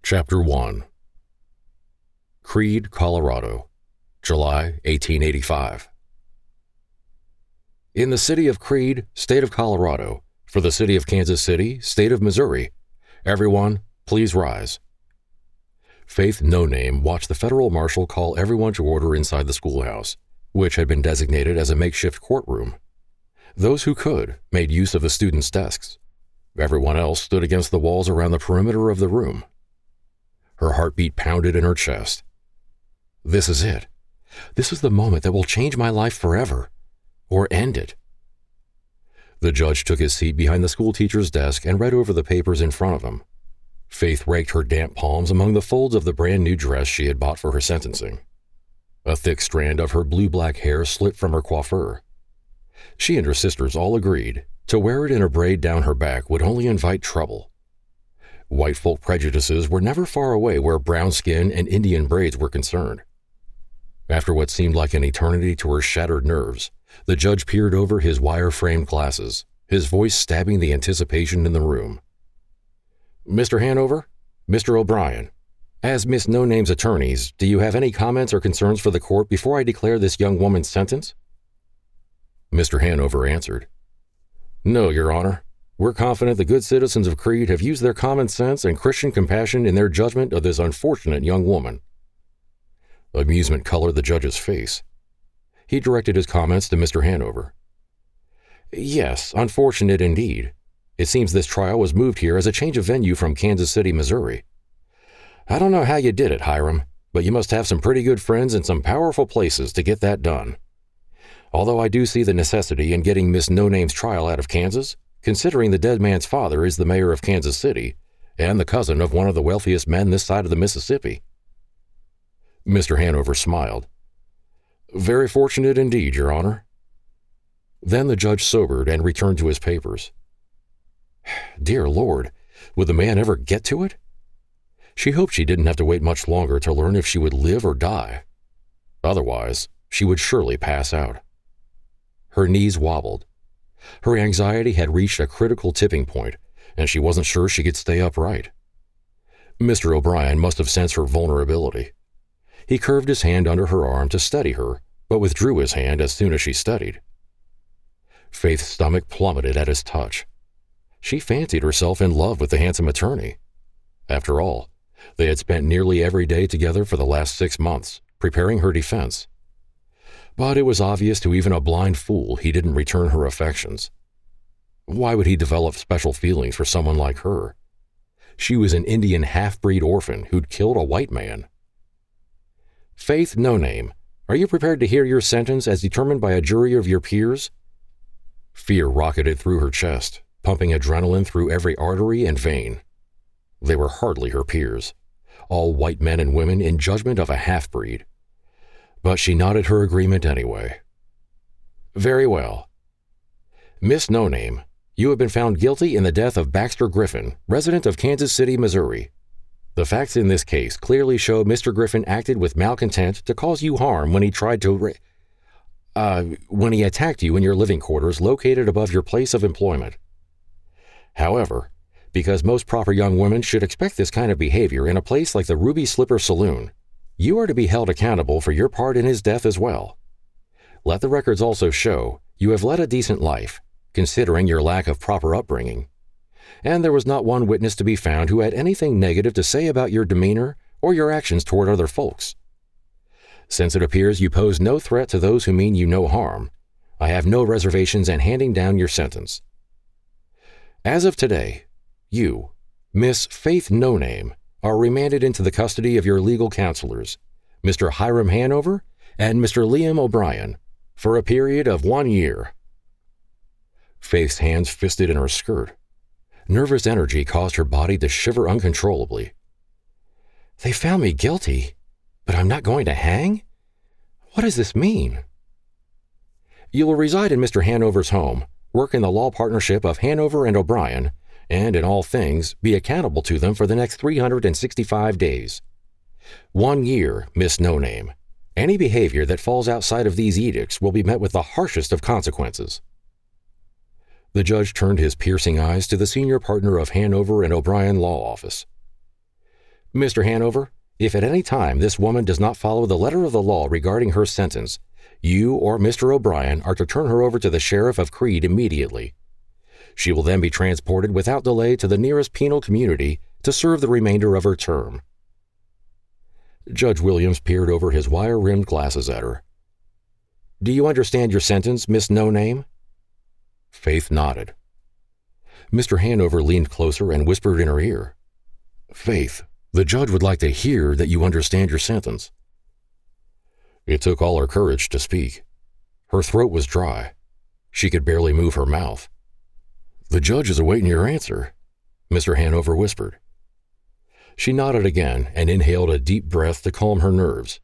Chapter 1. Creede, Colorado, July 1885. In the city of Creede, state of Colorado, for the city of Kansas City, state of Missouri, everyone, please rise. Faith No Name watched the federal marshal call everyone to order inside the schoolhouse, which had been designated as a makeshift courtroom. Those who could made use of the students' desks. Everyone else stood against the walls around the perimeter of the room. Her heartbeat pounded in her chest. This is it. This is the moment that will change my life forever, or end it. The judge took his seat behind the schoolteacher's desk and read over the papers in front of him. Faith raked her damp palms among the folds of the brand-new dress she had bought for her sentencing. A thick strand of her blue-black hair slipped from her coiffure. She and her sisters all agreed to wear it in a braid down her back would only invite trouble. White folk prejudices were never far away where brown skin and Indian braids were concerned. After what seemed like an eternity to her shattered nerves, the judge peered over his wire-framed glasses, his voice stabbing the anticipation in the room. Mr. Hanover, Mr. O'Brien, as Miss No Name's attorneys, do you have any comments or concerns for the court before I declare this young woman's sentence? Mr. Hanover answered, No, Your Honor. We're confident the good citizens of Creede have used their common sense and Christian compassion in their judgment of this unfortunate young woman. Amusement colored the judge's face. He directed his comments to Mr. Hanover. Yes, unfortunate indeed. It seems this trial was moved here as a change of venue from Kansas City, Missouri. I don't know how you did it, Hiram, but you must have some pretty good friends in some powerful places to get that done. Although I do see the necessity in getting Miss No Name's trial out of Kansas, considering the dead man's father is the mayor of Kansas City and the cousin of one of the wealthiest men this side of the Mississippi. Mr. Hanover smiled. Very fortunate indeed, Your Honor. Then the judge sobered and returned to his papers. Dear Lord, would the man ever get to it? She hoped she didn't have to wait much longer to learn if she would live or die. Otherwise, she would surely pass out. Her knees wobbled. Her anxiety had reached a critical tipping point, and she wasn't sure she could stay upright. Mr. O'Brien must have sensed her vulnerability. He curved his hand under her arm to steady her, but withdrew his hand as soon as she steadied. Faith's stomach plummeted at his touch. She fancied herself in love with the handsome attorney. After all, they had spent nearly every day together for the last 6 months, preparing her defense. But it was obvious to even a blind fool he didn't return her affections. Why would he develop special feelings for someone like her? She was an Indian half-breed orphan who'd killed a white man. Faith No Name, are you prepared to hear your sentence as determined by a jury of your peers? Fear rocketed through her chest, pumping adrenaline through every artery and vein. They were hardly her peers, all white men and women in judgment of a half-breed. But she nodded her agreement anyway. Very well. Miss No Name, you have been found guilty in the death of Baxter Griffin, resident of Kansas City, Missouri. The facts in this case clearly show Mr. Griffin acted with malcontent to cause you harm when he tried to when he attacked you in your living quarters located above your place of employment. However, because most proper young women should expect this kind of behavior in a place like the Ruby Slipper Saloon, you are to be held accountable for your part in his death as well. Let the records also show you have led a decent life, considering your lack of proper upbringing. And there was not one witness to be found who had anything negative to say about your demeanor or your actions toward other folks. Since it appears you pose no threat to those who mean you no harm, I have no reservations in handing down your sentence. As of today, you, Miss Faith No Name, are remanded into the custody of your legal counselors, Mr. Hiram Hanover and Mr. Liam O'Brien, for a period of 1 year. Faith's hands fisted in her skirt. Nervous energy caused her body to shiver uncontrollably. They found me guilty, but I'm not going to hang? What does this mean? You will reside in Mr. Hanover's home, work in the law partnership of Hanover and O'Brien, and in all things be accountable to them for the next 365 days. 1 year, Miss No Name. Any behavior that falls outside of these edicts will be met with the harshest of consequences. The judge turned his piercing eyes to the senior partner of Hanover and O'Brien Law Office. Mr. Hanover, if at any time this woman does not follow the letter of the law regarding her sentence, you or Mr. O'Brien are to turn her over to the sheriff of Creede immediately. She will then be transported without delay to the nearest penal community to serve the remainder of her term. Judge Williams peered over his wire-rimmed glasses at her. Do you understand your sentence, Miss No Name? Faith nodded. Mr. Hanover leaned closer and whispered in her ear. Faith, the judge would like to hear that you understand your sentence. It took all her courage to speak. Her throat was dry. She could barely move her mouth. The judge is awaiting your answer, Mr. Hanover whispered. She nodded again and inhaled a deep breath to calm her nerves.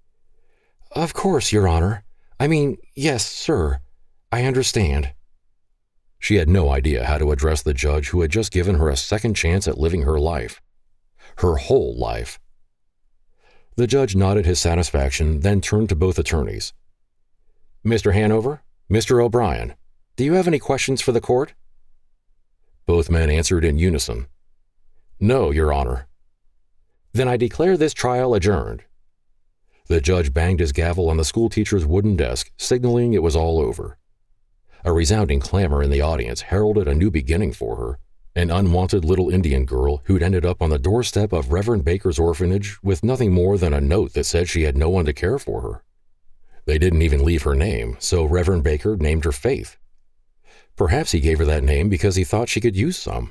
Of course, Your Honor. Yes, sir. I understand. She had no idea how to address the judge who had just given her a second chance at living her life. Her whole life. The judge nodded his satisfaction, then turned to both attorneys. Mr. Hanover, Mr. O'Brien, do you have any questions for the court? Both men answered in unison. No, Your Honor. Then I declare this trial adjourned. The judge banged his gavel on the schoolteacher's wooden desk, signaling it was all over. A resounding clamor in the audience heralded a new beginning for her, an unwanted little Indian girl who'd ended up on the doorstep of Reverend Baker's orphanage with nothing more than a note that said she had no one to care for her. They didn't even leave her name, so Reverend Baker named her Faith. Perhaps he gave her that name because he thought she could use some.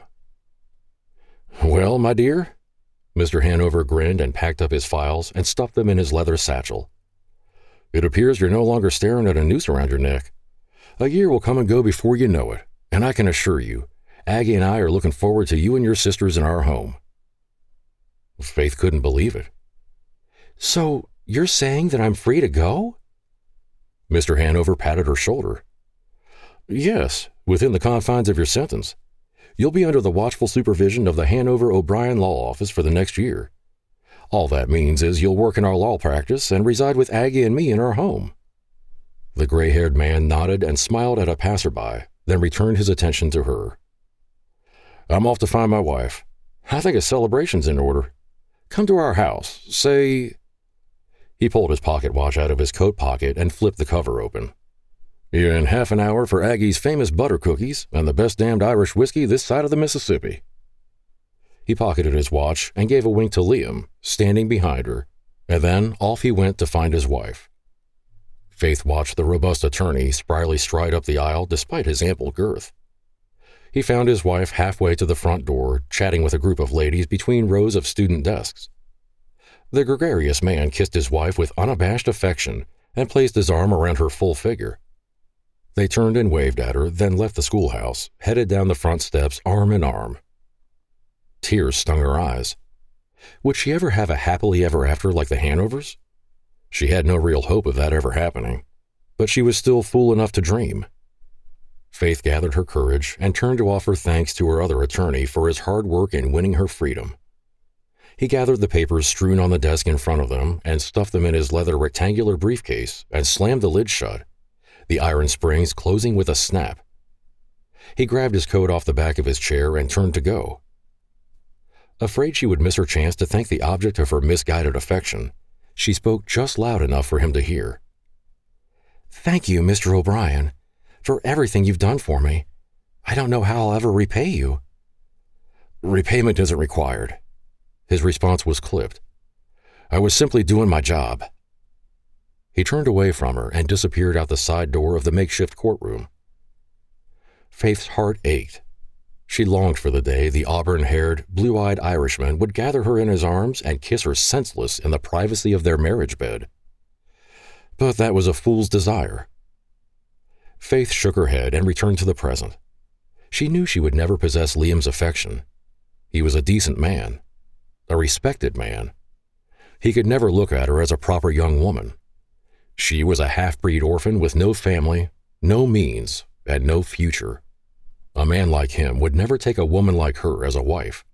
Well, my dear, Mr. Hanover grinned and packed up his files and stuffed them in his leather satchel. It appears you're no longer staring at a noose around your neck. A year will come and go before you know it, and I can assure you, Aggie and I are looking forward to you and your sisters in our home. Faith couldn't believe it. So, you're saying that I'm free to go? Mr. Hanover patted her shoulder. Yes, within the confines of your sentence. You'll be under the watchful supervision of the Hanover O'Brien Law Office for the next year. All that means is you'll work in our law practice and reside with Aggie and me in our home. The gray-haired man nodded and smiled at a passerby, then returned his attention to her. I'm off to find my wife. I think a celebration's in order. Come to our house, say... He pulled his pocket watch out of his coat pocket and flipped the cover open. In half an hour for Aggie's famous butter cookies and the best damned Irish whiskey this side of the Mississippi. He pocketed his watch and gave a wink to Liam, standing behind her, and then off he went to find his wife. Faith watched the robust attorney spryly stride up the aisle despite his ample girth. He found his wife halfway to the front door, chatting with a group of ladies between rows of student desks. The gregarious man kissed his wife with unabashed affection and placed his arm around her full figure. They turned and waved at her, then left the schoolhouse, headed down the front steps arm in arm. Tears stung her eyes. Would she ever have a happily ever after like the Hanovers? She had no real hope of that ever happening, but she was still fool enough to dream. Faith gathered her courage and turned to offer thanks to her other attorney for his hard work in winning her freedom. He gathered the papers strewn on the desk in front of them and stuffed them in his leather rectangular briefcase and slammed the lid shut, the iron springs closing with a snap. He grabbed his coat off the back of his chair and turned to go. Afraid she would miss her chance to thank the object of her misguided affection, she spoke just loud enough for him to hear. Thank you, Mr. O'Brien, for everything you've done for me. I don't know how I'll ever repay you. Repayment isn't required. His response was clipped. I was simply doing my job. He turned away from her and disappeared out the side door of the makeshift courtroom. Faith's heart ached. She longed for the day the auburn-haired, blue-eyed Irishman would gather her in his arms and kiss her senseless in the privacy of their marriage bed. But that was a fool's desire. Faith shook her head and returned to the present. She knew she would never possess Liam's affection. He was a decent man, a respected man. He could never look at her as a proper young woman. She was a half-breed orphan with no family, no means, and no future. A man like him would never take a woman like her as a wife.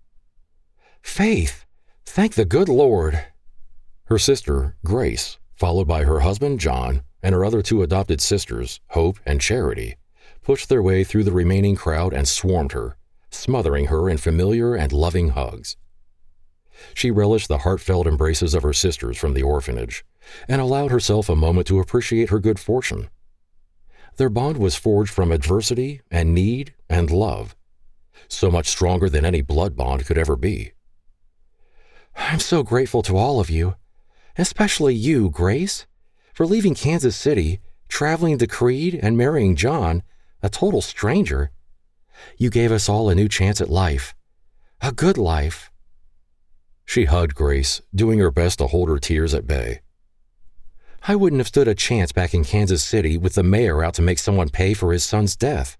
Faith, thank the good Lord. Her sister, Grace, followed by her husband, John, and her other two adopted sisters, Hope and Charity, pushed their way through the remaining crowd and swarmed her, smothering her in familiar and loving hugs. She relished the heartfelt embraces of her sisters from the orphanage and allowed herself a moment to appreciate her good fortune. Their bond was forged from adversity and need and love, so much stronger than any blood bond could ever be. I'm so grateful to all of you, especially you, Grace, for leaving Kansas City, traveling to Creede, and marrying John, a total stranger. You gave us all a new chance at life, a good life. She hugged Grace, doing her best to hold her tears at bay. I wouldn't have stood a chance back in Kansas City with the mayor out to make someone pay for his son's death.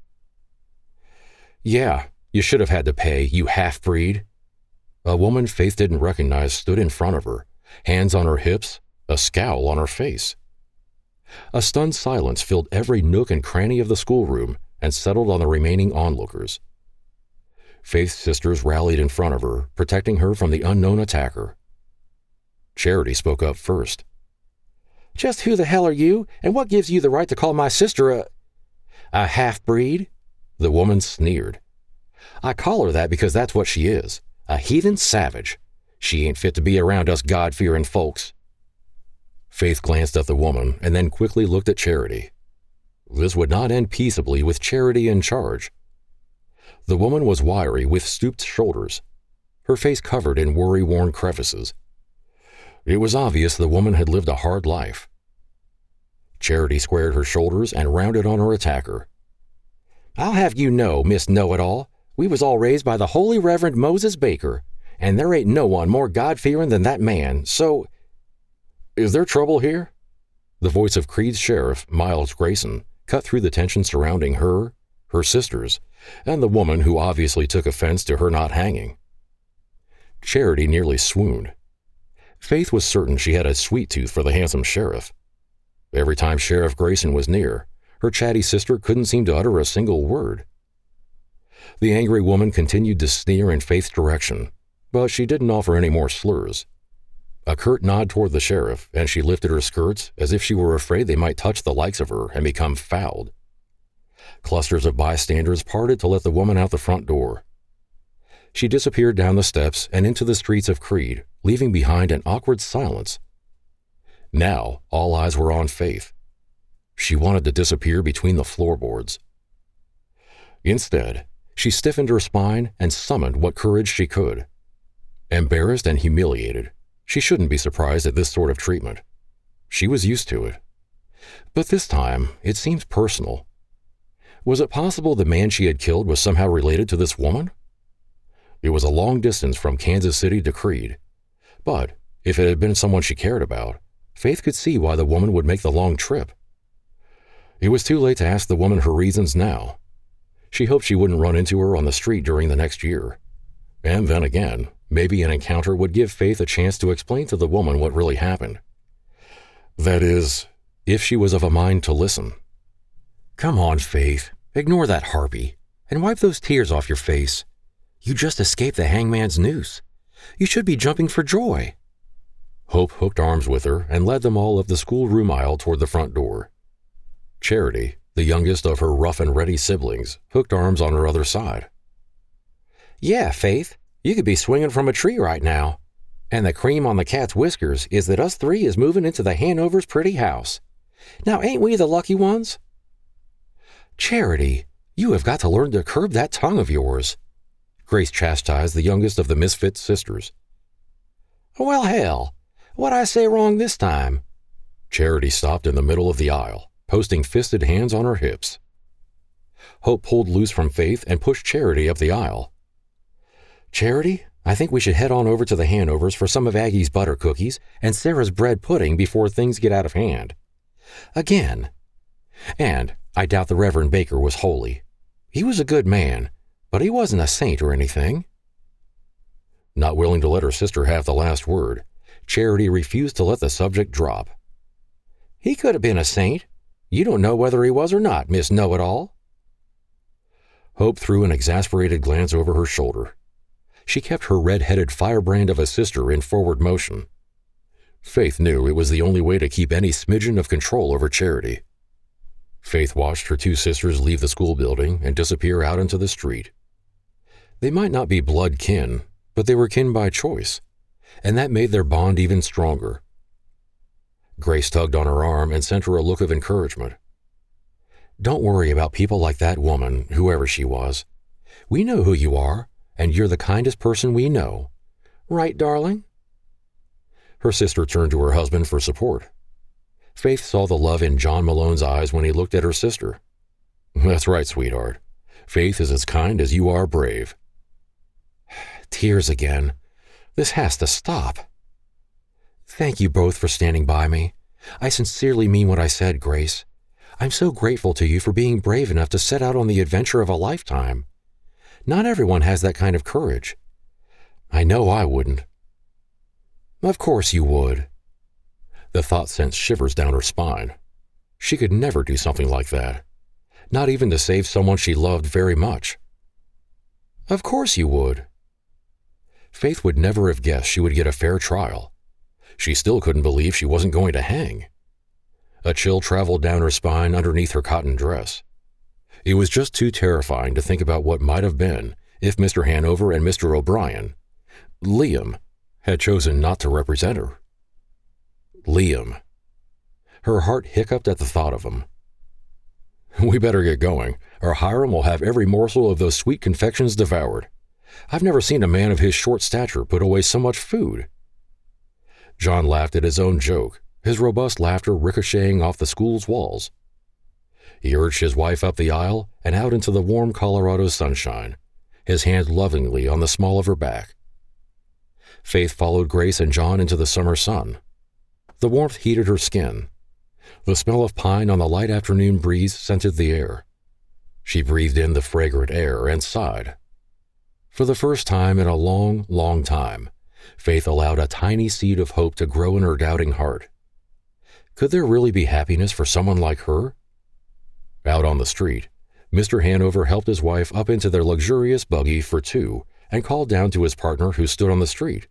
Yeah, you should have had to pay, you half-breed. A woman Faith didn't recognize stood in front of her, hands on her hips, a scowl on her face. A stunned silence filled every nook and cranny of the schoolroom and settled on the remaining onlookers. Faith's sisters rallied in front of her, protecting her from the unknown attacker. Charity spoke up first. Just who the hell are you, and what gives you the right to call my sister a half-breed? The woman sneered. I call her that because that's what she is, a heathen savage. She ain't fit to be around us God-fearing folks. Faith glanced at the woman and then quickly looked at Charity. This would not end peaceably with Charity in charge. The woman was wiry with stooped shoulders, her face covered in worry-worn crevices. It was obvious the woman had lived a hard life. Charity squared her shoulders and rounded on her attacker. I'll have you know, Miss Know-It-All, we was all raised by the Holy Reverend Moses Baker, and there ain't no one more God-fearing than that man, so— Is there trouble here? The voice of Creede's sheriff, Miles Grayson, cut through the tension surrounding her, her sisters, and the woman who obviously took offense to her not hanging. Charity nearly swooned. Faith was certain she had a sweet tooth for the handsome sheriff. Every time Sheriff Grayson was near, her chatty sister couldn't seem to utter a single word. The angry woman continued to sneer in Faith's direction, but she didn't offer any more slurs. A curt nod toward the sheriff, and she lifted her skirts as if she were afraid they might touch the likes of her and become fouled. Clusters of bystanders parted to let the woman out the front door. She disappeared down the steps and into the streets of Creede, leaving behind an awkward silence. Now, all eyes were on Faith. She wanted to disappear between the floorboards. Instead, she stiffened her spine and summoned what courage she could. Embarrassed and humiliated, she shouldn't be surprised at this sort of treatment. She was used to it. But this time, it seemed personal. Was it possible the man she had killed was somehow related to this woman? It was a long distance from Kansas City to Creede, but if it had been someone she cared about, Faith could see why the woman would make the long trip. It was too late to ask the woman her reasons now. She hoped she wouldn't run into her on the street during the next year. And then again, maybe an encounter would give Faith a chance to explain to the woman what really happened. That is, if she was of a mind to listen. Come on, Faith, ignore that harpy, and wipe those tears off your face. You just escaped the hangman's noose. You should be jumping for joy. Hope hooked arms with her and led them all up the schoolroom aisle toward the front door. Charity, the youngest of her rough-and-ready siblings, hooked arms on her other side. Yeah, Faith, you could be swinging from a tree right now. And the cream on the cat's whiskers is that us three is moving into the Hanover's pretty house. Now, ain't we the lucky ones? Charity, you have got to learn to curb that tongue of yours. Grace chastised the youngest of the misfit sisters. Well, hell, what'd I say wrong this time? Charity stopped in the middle of the aisle, posting fisted hands on her hips. Hope pulled loose from Faith and pushed Charity up the aisle. Charity, I think we should head on over to the Hanovers for some of Aggie's butter cookies and Sarah's bread pudding before things get out of hand. Again. And I doubt the Reverend Baker was holy. He was a good man, but he wasn't a saint or anything. Not willing to let her sister have the last word, Charity refused to let the subject drop. He could have been a saint. You don't know whether he was or not, Miss Know-It-All. Hope threw an exasperated glance over her shoulder. She kept her red-headed firebrand of a sister in forward motion. Faith knew it was the only way to keep any smidgen of control over Charity. Faith watched her two sisters leave the school building and disappear out into the street. They might not be blood kin, but they were kin by choice. and that made their bond even stronger. Grace tugged on her arm and sent her a look of encouragement. Don't worry about people like that woman, whoever she was. We know who you are, and you're the kindest person we know. Right, darling? Her sister turned to her husband for support. Faith saw the love in John Malone's eyes when he looked at her sister. That's right, sweetheart. Faith is as kind as you are brave. Tears again. This has to stop. Thank you both for standing by me. I sincerely mean what I said, Grace. I'm so grateful to you for being brave enough to set out on the adventure of a lifetime. Not everyone has that kind of courage. I know I wouldn't. Of course you would. The thought sent shivers down her spine. She could never do something like that, not even to save someone she loved very much. Of course you would. Faith would never have guessed she would get a fair trial. She still couldn't believe she wasn't going to hang. A chill traveled down her spine underneath her cotton dress. It was just too terrifying to think about what might have been if Mr. Hanover and Mr. O'Brien, Liam, had chosen not to represent her. Liam. Her heart hiccuped at the thought of him. We better get going, or Hiram will have every morsel of those sweet confections devoured. I've never seen a man of his short stature put away so much food. John laughed at his own joke, his robust laughter ricocheting off the school's walls. He urged his wife up the aisle and out into the warm Colorado sunshine, his hand lovingly on the small of her back. Faith followed Grace and John into the summer sun. The warmth heated her skin. The smell of pine on the light afternoon breeze scented the air. She breathed in the fragrant air and sighed. For the first time in a long, long time, Faith allowed a tiny seed of hope to grow in her doubting heart. Could there really be happiness for someone like her? Out on the street, Mr. Hanover helped his wife up into their luxurious buggy for two and called down to his partner who stood on the street.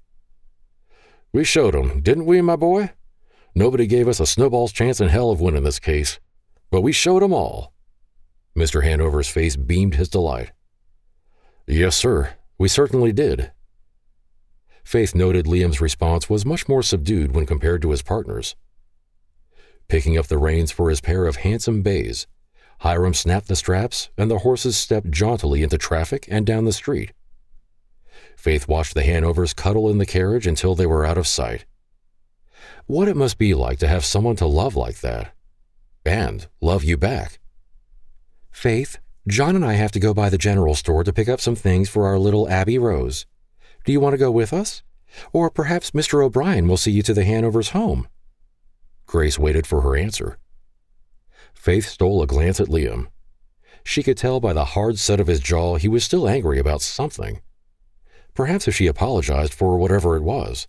We showed 'em, didn't we, my boy? Nobody gave us a snowball's chance in hell of winning this case, but we showed 'em all. Mr. Hanover's face beamed his delight. Yes, sir, we certainly did. Faith noted Liam's response was much more subdued when compared to his partner's. Picking up the reins for his pair of handsome bays, Hiram snapped the straps and the horses stepped jauntily into traffic and down the street. Faith watched the Hanovers cuddle in the carriage until they were out of sight. What it must be like to have someone to love like that, and love you back. Faith, John and I have to go by the general store to pick up some things for our little Abby Rose. Do you want to go with us? Or perhaps Mr. O'Brien will see you to the Hanovers' home. Grace waited for her answer. Faith stole a glance at Liam. She could tell by the hard set of his jaw he was still angry about something. Perhaps if she apologized for whatever it was.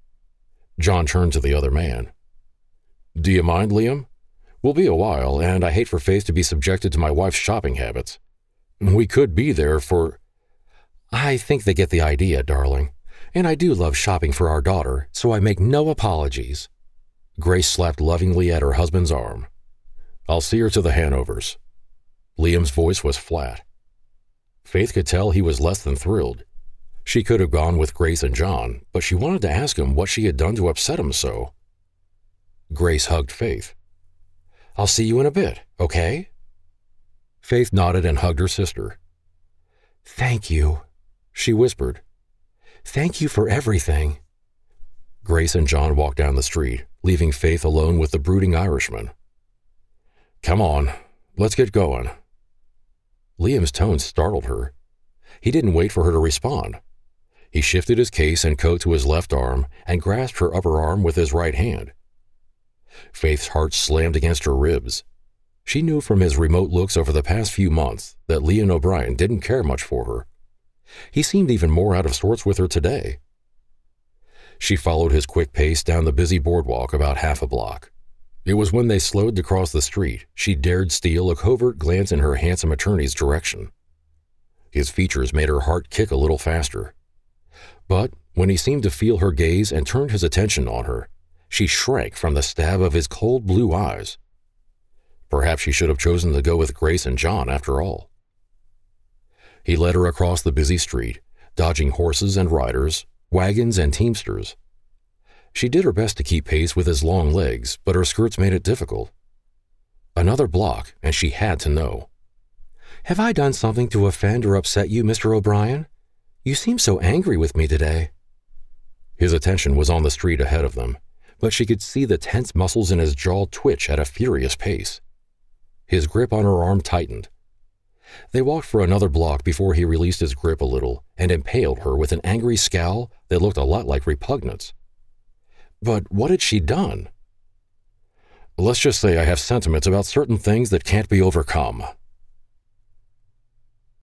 John turned to the other man. Do you mind, Liam? We'll be a while, and I hate for Faith to be subjected to my wife's shopping habits. We could be there for... I think they get the idea, darling. And I do love shopping for our daughter, so I make no apologies. Grace slapped lovingly at her husband's arm. I'll see her to the Hanovers. Liam's voice was flat. Faith could tell he was less than thrilled. She could have gone with Grace and John, but she wanted to ask him what she had done to upset him so. Grace hugged Faith. I'll see you in a bit, okay? Faith nodded and hugged her sister. Thank you, she whispered. Thank you for everything. Grace and John walked down the street, leaving Faith alone with the brooding Irishman. Come on, let's get going. Liam's tone startled her. He didn't wait for her to respond. He shifted his case and coat to his left arm and grasped her upper arm with his right hand. Faith's heart slammed against her ribs. She knew from his remote looks over the past few months that Liam O'Brien didn't care much for her. He seemed even more out of sorts with her today. She followed his quick pace down the busy boardwalk about half a block. It was when they slowed to cross the street she dared steal a covert glance in her handsome attorney's direction. His features made her heart kick a little faster. But when he seemed to feel her gaze and turned his attention on her, she shrank from the stab of his cold blue eyes. Perhaps she should have chosen to go with Grace and John after all. He led her across the busy street, dodging horses and riders, wagons, and teamsters. She did her best to keep pace with his long legs, but her skirts made it difficult. Another block, and she had to know. Have I done something to offend or upset you, Mr. O'Brien? You seem so angry with me today. His attention was on the street ahead of them, but she could see the tense muscles in his jaw twitch at a furious pace. His grip on her arm tightened. They walked for another block before he released his grip a little and impaled her with an angry scowl that looked a lot like repugnance. But what had she done? Let's just say I have sentiments about certain things that can't be overcome,